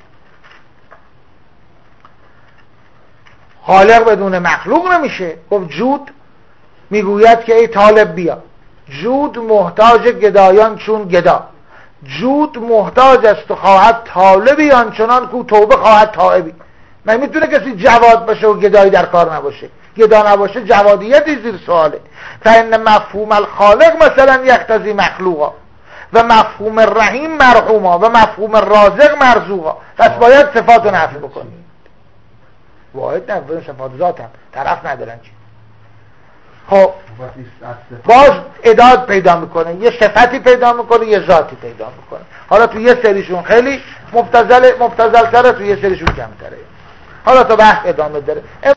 خالق بدون مخلوق نمیشه. خب جود میگوید که ای طالب بیا، جود محتاج گدایان چون گدا، جود محتاج است و خواهد طالبی آنچنان کو توبه خواهد تائبی. من میتونه کسی جواد باشه و گدایی در کار نباشه، گدا نباشه جوادیتی زیر سواله. فإن مفهوم الخالق مثلا یقتضی مخلوقا و مفهوم رحیم مرحوما و مفهوم رازق مرزوقا، پس باید صفات رو نفی بکنی. واحد نفی صفات ذات هم طرف ندارن چی. خب باز اداد پیدا میکنه، یه صفتی پیدا میکنه، یه ذاتی پیدا میکنه. حالا تو یه سریشون خیلی مبتذل مبتذل تره، تو یه سریشون کمتره. حالا تو بحث ادامه داره.